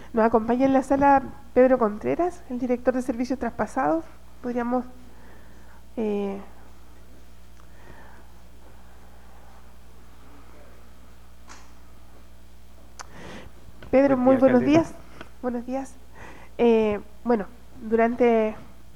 Nos acompaña en la sala Pedro Contreras, el director de servicios traspasados. Podríamos... Pedro, Buen muy día, buenos alcaldesa. días. Buenos días. Bueno, durante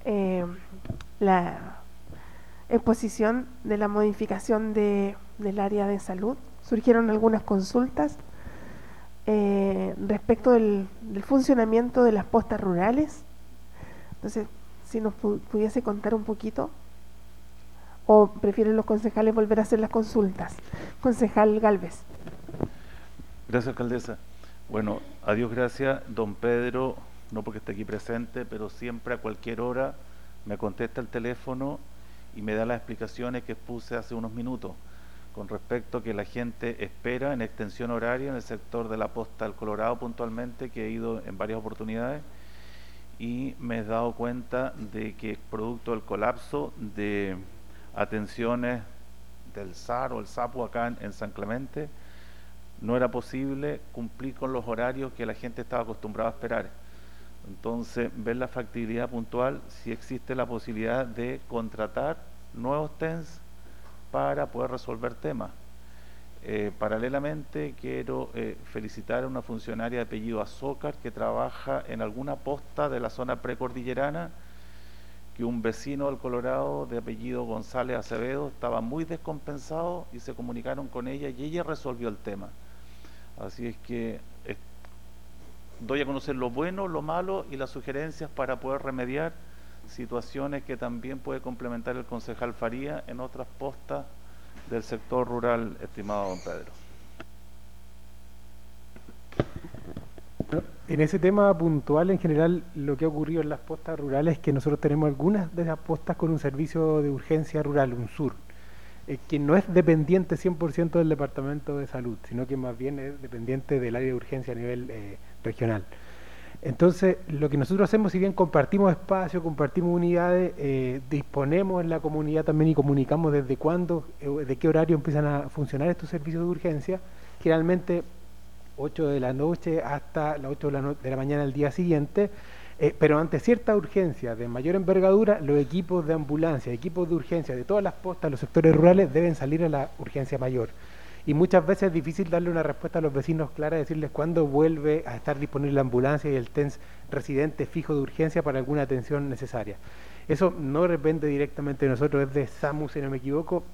la exposición de la modificación del área de salud, surgieron algunas consultas respecto del funcionamiento de las postas rurales. Entonces, si nos pudiese contar un poquito, o prefieren los concejales volver a hacer las consultas. Concejal Galvez. Gracias, alcaldesa. Bueno, a Dios gracias, don Pedro, no porque esté aquí presente, pero siempre a cualquier hora me contesta el teléfono y me da las explicaciones que expuse hace unos minutos con respecto a que la gente espera en extensión horaria en el sector de la Posta del Colorado puntualmente, que he ido en varias oportunidades y me he dado cuenta de que producto del colapso de atenciones del SAR o el SAPU acá en San Clemente, no era posible cumplir con los horarios que la gente estaba acostumbrada a esperar. Entonces, ver la factibilidad puntual, si existe la posibilidad de contratar nuevos TENS para poder resolver temas. Paralelamente, quiero felicitar a una funcionaria de apellido Azócar que trabaja en alguna posta de la zona precordillerana, que un vecino del Colorado de apellido González Acevedo estaba muy descompensado y se comunicaron con ella y ella resolvió el tema. Así es que doy a conocer lo bueno, lo malo y las sugerencias para poder remediar situaciones que también puede complementar el concejal Faría en otras postas del sector rural, estimado don Pedro. En ese tema puntual, en general, lo que ha ocurrido en las postas rurales es que nosotros tenemos algunas de esas postas con un servicio de urgencia rural, un SUR, que no es dependiente 100% del Departamento de Salud, sino que más bien es dependiente del área de urgencia a nivel regional. Entonces, lo que nosotros hacemos, si bien compartimos espacio, compartimos unidades, disponemos en la comunidad también y comunicamos desde cuándo, de qué horario empiezan a funcionar estos servicios de urgencia, generalmente 8 de la noche hasta las 8 de la mañana del día siguiente, pero ante cierta urgencia de mayor envergadura, los equipos de ambulancia, equipos de urgencia de todas las postas, los sectores rurales, deben salir a la urgencia mayor. Y muchas veces es difícil darle una respuesta a los vecinos clara, decirles cuándo vuelve a estar disponible la ambulancia y el TENS residente fijo de urgencia para alguna atención necesaria. Eso no depende directamente de nosotros, es de SAMU, si no me equivoco,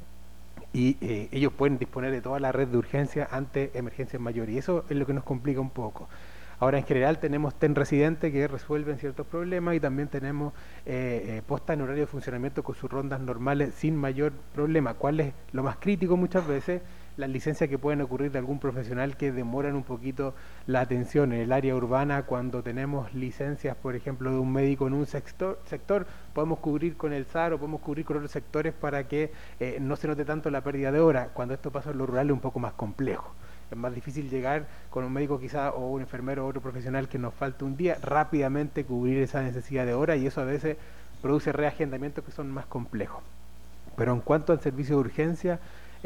y ellos pueden disponer de toda la red de urgencia ante emergencias mayores, y eso es lo que nos complica un poco. Ahora, en general, tenemos TEN residentes que resuelven ciertos problemas y también tenemos postas en horario de funcionamiento con sus rondas normales sin mayor problema. ¿Cuál es lo más crítico muchas veces? Las licencias que pueden ocurrir de algún profesional que demoran un poquito la atención en el área urbana. Cuando tenemos licencias, por ejemplo, de un médico en un sector podemos cubrir con el SAR o podemos cubrir con otros sectores para que no se note tanto la pérdida de hora. Cuando esto pasa en lo rural es un poco más complejo. Es más difícil llegar con un médico quizá o un enfermero o otro profesional que nos falte un día, rápidamente cubrir esa necesidad de hora, y eso a veces produce reagendamientos que son más complejos. Pero en cuanto al servicio de urgencia,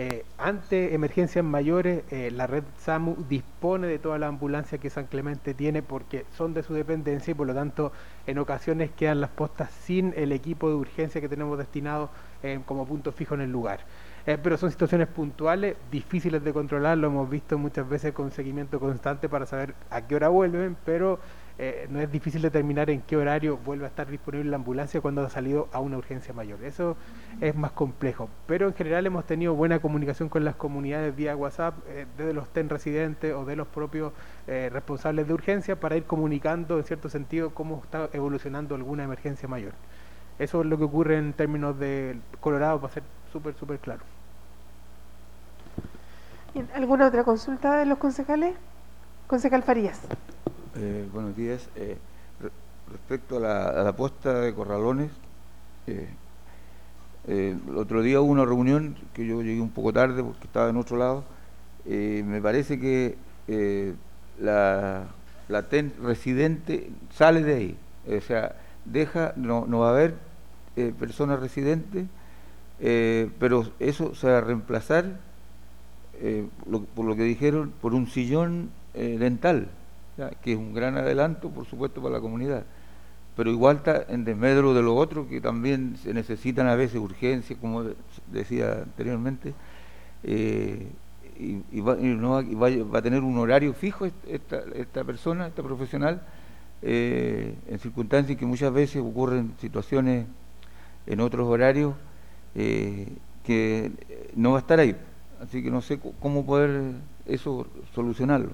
ante emergencias mayores, la red SAMU dispone de toda la ambulancia que San Clemente tiene porque son de su dependencia, y por lo tanto en ocasiones quedan las postas sin el equipo de urgencia que tenemos destinado como punto fijo en el lugar. Pero son situaciones puntuales, difíciles de controlar, lo hemos visto muchas veces con seguimiento constante para saber a qué hora vuelven, pero no es difícil determinar en qué horario vuelve a estar disponible la ambulancia cuando ha salido a una urgencia mayor. Eso es más complejo, pero en general hemos tenido buena comunicación con las comunidades vía WhatsApp, desde los TEN residentes o de los propios responsables de urgencia, para ir comunicando en cierto sentido cómo está evolucionando alguna emergencia mayor. Eso es lo que ocurre en términos de Colorado, para ser súper claro. Bien, ¿alguna otra consulta de los concejales? Concejal Farías. Buenos días. Respecto a la posta de Corralones, el otro día hubo una reunión que yo llegué un poco tarde porque estaba en otro lado. Me parece que la TEN residente sale de ahí, o sea, no va a haber personas residentes, pero eso se va a reemplazar, por lo que dijeron, por un sillón dental, ya, que es un gran adelanto, por supuesto, para la comunidad. Pero igual está en desmedro de lo otro, que también se necesitan a veces urgencias, como decía anteriormente, va a tener un horario fijo esta persona, esta profesional, en circunstancias que muchas veces ocurren situaciones en otros horarios que no va a estar ahí. Así que no sé cómo poder eso solucionarlo.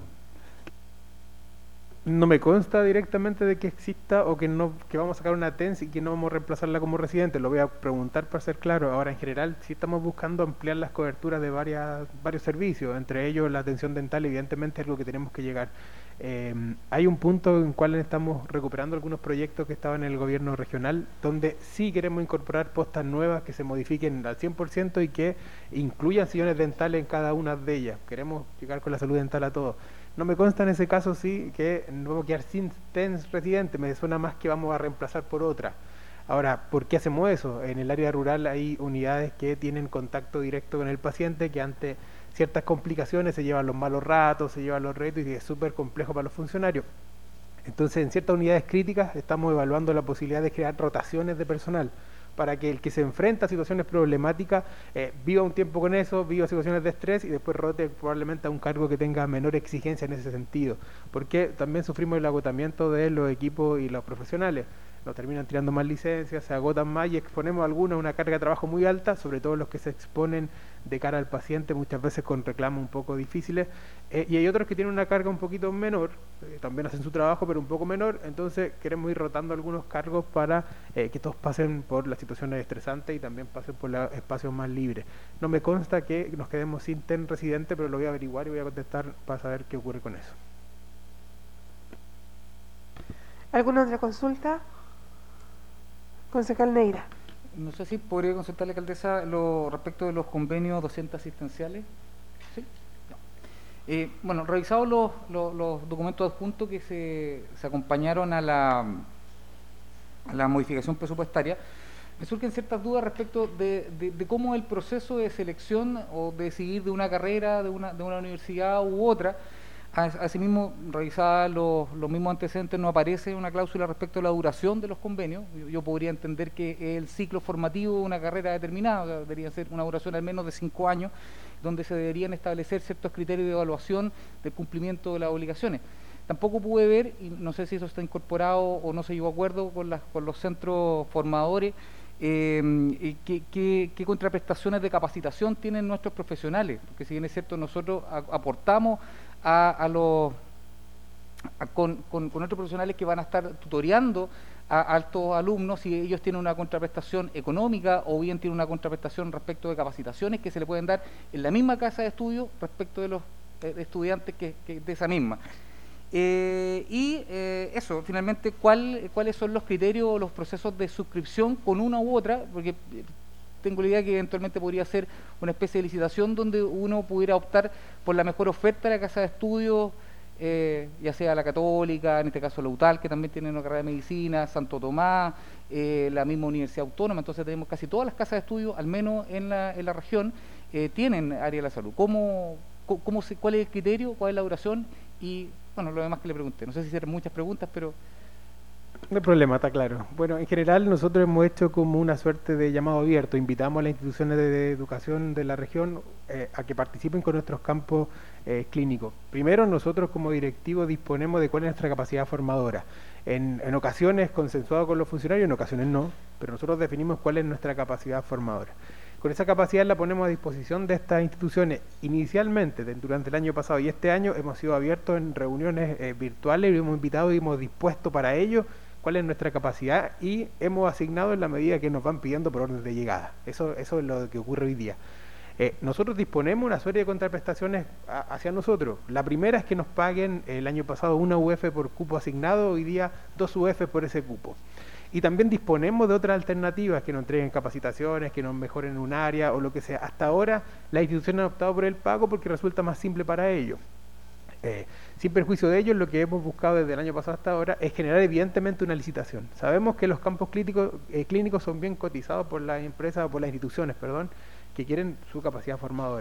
No me consta directamente de que exista o que no, que vamos a sacar una TENS y que no vamos a reemplazarla como residente. Lo voy a preguntar para ser claro. Ahora, en general, sí estamos buscando ampliar las coberturas de varios servicios, entre ellos la atención dental, evidentemente es algo que tenemos que llegar. Hay un punto en el cual estamos recuperando algunos proyectos que estaban en el gobierno regional, donde sí queremos incorporar postas nuevas que se modifiquen al 100% y que incluyan sillones dentales en cada una de ellas. Queremos llegar con la salud dental a todos. No me consta en ese caso sí que no vamos a quedar sin TENS residente, me suena más que vamos a reemplazar por otra. Ahora, ¿por qué hacemos eso? En el área rural hay unidades que tienen contacto directo con el paciente, que ante ciertas complicaciones se llevan los malos ratos, se llevan los retos y es súper complejo para los funcionarios. Entonces, en ciertas unidades críticas estamos evaluando la posibilidad de crear rotaciones de personal, para que el que se enfrenta a situaciones problemáticas viva un tiempo con eso, viva situaciones de estrés y después rote probablemente a un cargo que tenga menor exigencia en ese sentido, porque también sufrimos el agotamiento de los equipos y los profesionales. Nos terminan tirando más licencias, se agotan más y exponemos a algunos a una carga de trabajo muy alta, sobre todo los que se exponen de cara al paciente, muchas veces con reclamos un poco difíciles, y hay otros que tienen una carga un poquito menor, también hacen su trabajo pero un poco menor, entonces queremos ir rotando algunos cargos para que todos pasen por las situaciones estresantes y también pasen por los espacios más libres. No me consta que nos quedemos sin TEN residente, pero lo voy a averiguar y voy a contestar para saber qué ocurre con eso. ¿Alguna otra consulta? Concejal Neira. No sé si podría consultarle, alcaldesa, respecto de los convenios docentes asistenciales. ¿Sí? No. Bueno, revisados los documentos adjuntos que se acompañaron a la modificación presupuestaria, me surgen ciertas dudas respecto de cómo el proceso de selección o de decidir de una carrera, de una universidad u otra. Asimismo, revisadas los mismos antecedentes, no aparece una cláusula respecto a la duración de los convenios. Yo podría entender que el ciclo formativo de una carrera determinada, o sea, debería ser una duración al menos de 5 años, donde se deberían establecer ciertos criterios de evaluación del cumplimiento de las obligaciones. Tampoco pude ver, y no sé si eso está incorporado o no se llegó a acuerdo con los centros formadores, qué contraprestaciones de capacitación tienen nuestros profesionales, porque si bien es cierto, nosotros aportamos con nuestros profesionales que van a estar tutoreando a altos alumnos, si ellos tienen una contraprestación económica o bien tienen una contraprestación respecto de capacitaciones que se le pueden dar en la misma casa de estudio respecto de los estudiantes que de esa misma. Eso, finalmente, ¿cuáles son los criterios o los procesos de suscripción con una u otra? Porque tengo la idea que eventualmente podría ser una especie de licitación donde uno pudiera optar por la mejor oferta de la casa de estudios, ya sea la Católica, en este caso la UTAL, que también tiene una carrera de medicina, Santo Tomás, la misma Universidad Autónoma. Entonces tenemos casi todas las casas de estudios, al menos en la región, tienen área de la salud. ¿Cuál es el criterio? ¿Cuál es la duración? Y bueno, lo demás que le pregunté. No sé si hicieron muchas preguntas, pero... No hay problema, está claro. Bueno, en general nosotros hemos hecho como una suerte de llamado abierto. Invitamos a las instituciones de educación de la región a que participen con nuestros campos clínicos. Primero, nosotros como directivos disponemos de cuál es nuestra capacidad formadora. En ocasiones consensuado con los funcionarios, en ocasiones no, pero nosotros definimos cuál es nuestra capacidad formadora. Con esa capacidad la ponemos a disposición de estas instituciones. Inicialmente, durante el año pasado y este año, hemos sido abiertos en reuniones virtuales y hemos invitado y hemos dispuesto para ello cuál es nuestra capacidad y hemos asignado en la medida que nos van pidiendo por orden de llegada. Eso es lo que ocurre hoy día. Nosotros disponemos una serie de contraprestaciones hacia nosotros. La primera es que nos paguen el año pasado una UF por cupo asignado, hoy día 2 UF por ese cupo. Y también disponemos de otras alternativas que nos entreguen capacitaciones, que nos mejoren un área o lo que sea. Hasta ahora las instituciones han optado por el pago porque resulta más simple para ellos. Sin perjuicio de ello, lo que hemos buscado desde el año pasado hasta ahora es generar evidentemente una licitación. Sabemos que los campos clínicos son bien cotizados por las empresas o por las instituciones, que quieren su capacidad formadora.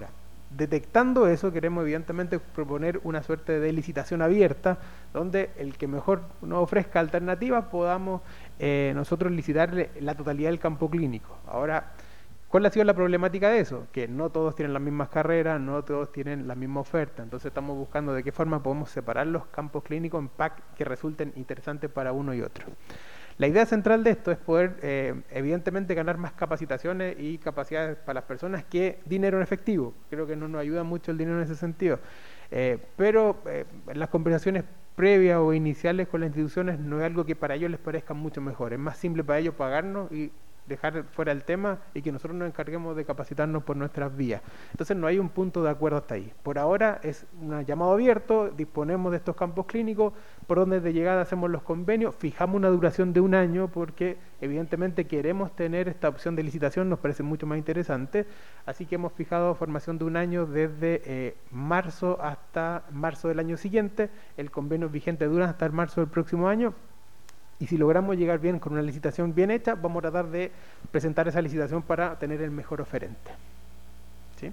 detectando eso, queremos evidentemente proponer una suerte de licitación abierta, donde el que mejor nos ofrezca alternativas podamos nosotros licitarle la totalidad del campo clínico. Ahora, ¿cuál ha sido la problemática de eso? Que no todos tienen las mismas carreras, no todos tienen la misma oferta, entonces estamos buscando de qué forma podemos separar los campos clínicos en pack que resulten interesantes para uno y otro. La idea central de esto es poder, evidentemente, ganar más capacitaciones y capacidades para las personas que dinero en efectivo. Creo que no nos ayuda mucho el dinero en ese sentido. Pero en las conversaciones previas o iniciales con las instituciones no es algo que para ellos les parezca mucho mejor. Es más simple para ellos pagarnos y dejar fuera el tema y que nosotros nos encarguemos de capacitarnos por nuestras vías. Entonces no hay un punto de acuerdo hasta ahí. Por ahora es un llamado abierto, disponemos de estos campos clínicos, por donde de llegada hacemos los convenios, fijamos una duración de 1 año porque evidentemente queremos tener esta opción de licitación, nos parece mucho más interesante, así que hemos fijado formación de 1 año desde marzo hasta marzo del año siguiente, el convenio vigente dura hasta el marzo del próximo año. Y si logramos llegar bien con una licitación bien hecha, vamos a tratar de presentar esa licitación para tener el mejor oferente. ¿Sí?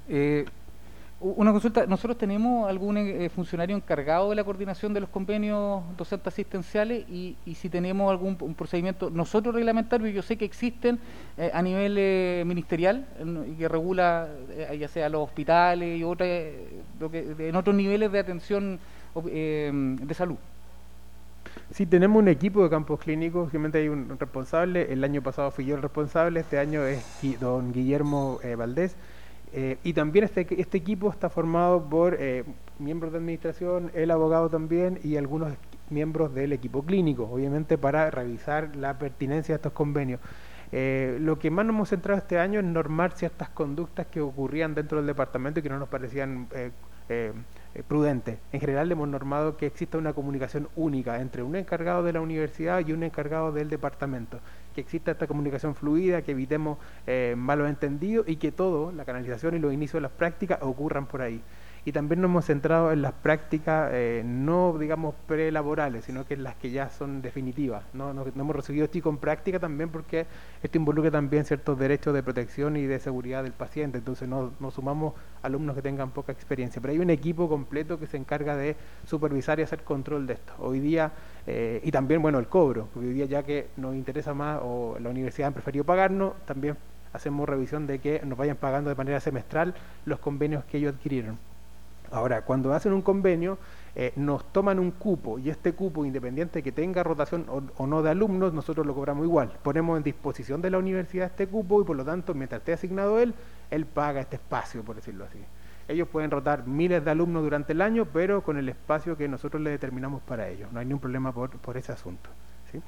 Una consulta, ¿nosotros tenemos algún funcionario encargado de la coordinación de los convenios docentes asistenciales y si tenemos algún un procedimiento nosotros reglamentario? Yo sé que existen a nivel ministerial que regula ya sea los hospitales y en otros niveles de atención de salud. Sí, tenemos un equipo de campos clínicos, obviamente hay un responsable, el año pasado fui yo el responsable, este año es don Guillermo Valdés, y también este equipo está formado por miembros de administración, el abogado también y algunos miembros del equipo clínico, obviamente para revisar la pertinencia de estos convenios. Lo que más nos hemos centrado este año es normar ciertas conductas que ocurrían dentro del departamento y que no nos parecían prudente. En general hemos normado que exista una comunicación única entre un encargado de la universidad y un encargado del departamento, que exista esta comunicación fluida, que evitemos malos entendidos y que todo, la canalización y los inicios de las prácticas ocurran por ahí. Y también nos hemos centrado en las prácticas no, digamos, prelaborales, sino que en las que ya son definitivas. No hemos recibido esto con práctica también porque esto involucra también ciertos derechos de protección y de seguridad del paciente, entonces no sumamos alumnos que tengan poca experiencia. Pero hay un equipo completo que se encarga de supervisar y hacer control de esto. Hoy día, y también, bueno, el cobro, porque hoy día ya que nos interesa más o la universidad ha preferido pagarnos, también hacemos revisión de que nos vayan pagando de manera semestral los convenios que ellos adquirieron. Ahora, cuando hacen un convenio, nos toman un cupo y este cupo, independiente que tenga rotación o no de alumnos, nosotros lo cobramos igual. Ponemos en disposición de la universidad este cupo y por lo tanto, mientras esté asignado él paga este espacio, por decirlo así. Ellos pueden rotar miles de alumnos durante el año, pero con el espacio que nosotros le determinamos para ellos. No hay ningún problema por ese asunto. ¿Sí?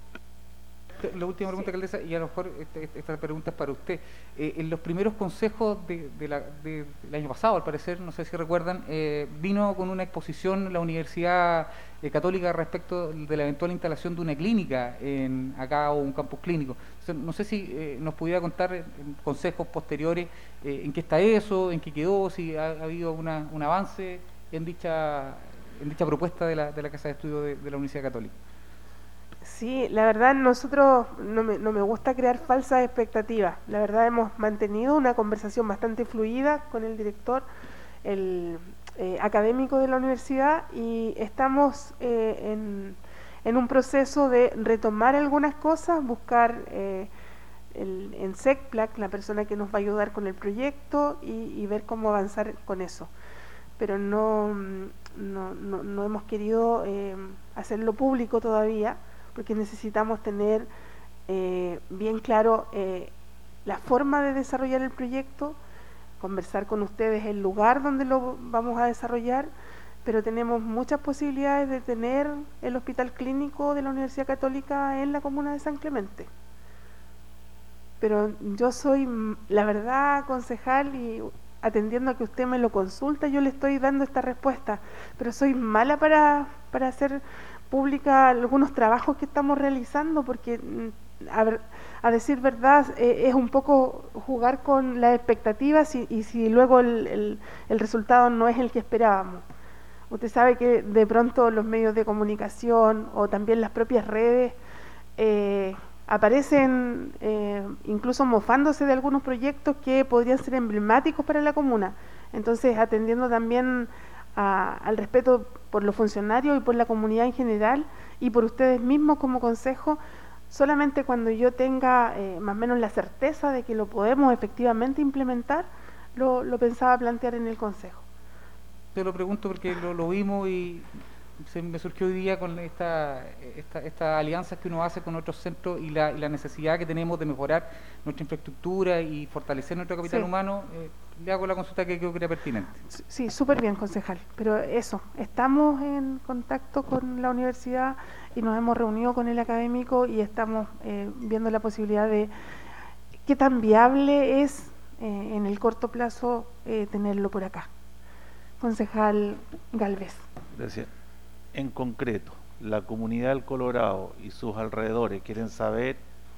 La última pregunta, alcaldesa, y a lo mejor esta pregunta es para usted. En los primeros consejos del año pasado, al parecer, no sé si recuerdan, vino con una exposición la Universidad Católica respecto de la eventual instalación de una clínica acá o un campus clínico. Entonces, no sé si nos pudiera contar en consejos posteriores en qué está eso, en qué quedó, si ha habido un avance en dicha propuesta de la Casa de Estudio de la Universidad Católica. Sí, la verdad nosotros no me gusta crear falsas expectativas. La verdad hemos mantenido una conversación bastante fluida con el director académico de la universidad y estamos en un proceso de retomar algunas cosas, buscar en SECPLAC la persona que nos va a ayudar con el proyecto y ver cómo avanzar con eso. Pero no hemos querido hacerlo público todavía, porque necesitamos tener bien claro la forma de desarrollar el proyecto, conversar con ustedes el lugar donde lo vamos a desarrollar, pero tenemos muchas posibilidades de tener el hospital clínico de la Universidad Católica en la comuna de San Clemente. Pero yo soy, la verdad, concejal, y atendiendo a que usted me lo consulta, yo le estoy dando esta respuesta, pero soy mala para hacer pública algunos trabajos que estamos realizando, porque a decir verdad es un poco jugar con las expectativas y si luego el resultado no es el que esperábamos. Usted sabe que de pronto los medios de comunicación o también las propias redes aparecen incluso mofándose de algunos proyectos que podrían ser emblemáticos para la comuna. Entonces, atendiendo también al respeto por los funcionarios y por la comunidad en general y por ustedes mismos como consejo, solamente cuando yo tenga más o menos la certeza de que lo podemos efectivamente implementar, lo pensaba plantear en el consejo. Te lo pregunto porque lo vimos y me surgió hoy día con estas alianzas que uno hace con otros centros y la necesidad que tenemos de mejorar nuestra infraestructura y fortalecer nuestro capital humano. Le hago la consulta que creo que era pertinente. Sí, súper bien, concejal. Pero eso, estamos en contacto con la universidad y nos hemos reunido con el académico y estamos viendo la posibilidad de qué tan viable es en el corto plazo tenerlo por acá. Concejal Gálvez. Gracias. En concreto, la comunidad del Colorado y sus alrededores quieren saber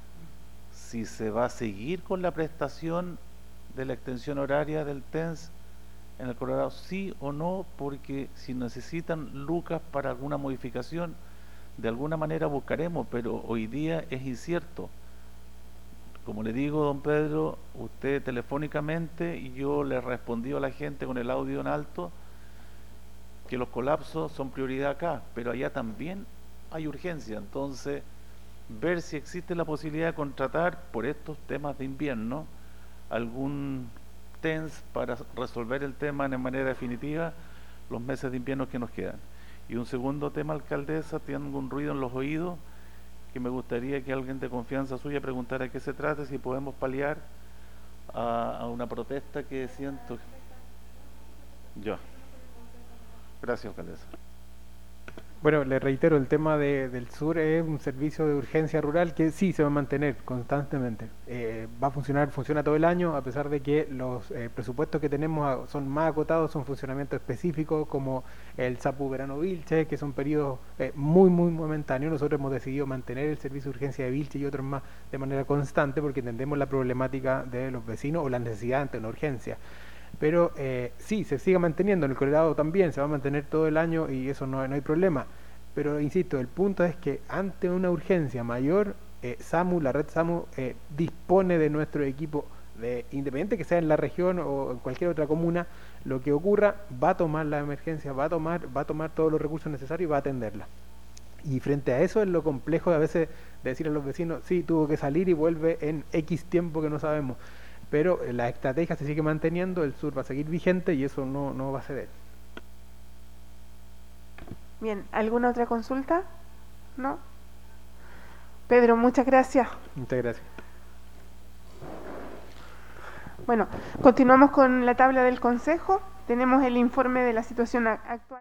si se va a seguir con la prestación de la extensión horaria del TENS en el Colorado, sí o no, porque si necesitan lucas para alguna modificación, de alguna manera buscaremos, pero hoy día es incierto. Como le digo, don Pedro, usted telefónicamente, y yo le respondí a la gente con el audio en alto, que los colapsos son prioridad acá, pero allá también hay urgencia. Entonces, ver si existe la posibilidad de contratar por estos temas de invierno algún TENS para resolver el tema de manera definitiva los meses de invierno que nos quedan. Y un segundo tema, alcaldesa, tengo un ruido en los oídos que me gustaría que alguien de confianza suya preguntara qué se trata, si podemos paliar a una protesta que siento. Yo. Gracias, alcaldesa. Bueno, le reitero, el tema del sur es un servicio de urgencia rural que sí se va a mantener constantemente. Va a funcionar, funciona todo el año, a pesar de que los presupuestos que tenemos son más acotados, son funcionamientos específicos como el SAPU Verano Vilche, que son periodos muy momentáneos. Nosotros hemos decidido mantener el servicio de urgencia de Vilche y otros más de manera constante porque entendemos la problemática de los vecinos o la necesidad ante una urgencia. Pero sí, se sigue manteniendo, en el Colorado también se va a mantener todo el año y eso no hay problema. Pero insisto, el punto es que ante una urgencia mayor, la red SAMU dispone de nuestro equipo, independiente que sea en la región o en cualquier otra comuna, lo que ocurra, va a tomar la emergencia, va a tomar todos los recursos necesarios y va a atenderla. Y frente a eso es lo complejo de a veces de decir a los vecinos, sí, tuvo que salir y vuelve en X tiempo que no sabemos. Pero la estrategia se sigue manteniendo, el sur va a seguir vigente y eso no va a ceder. Bien, ¿alguna otra consulta? ¿No? Pedro, muchas gracias. Muchas gracias. Bueno, continuamos con la tabla del Consejo. Tenemos el informe de la situación actual.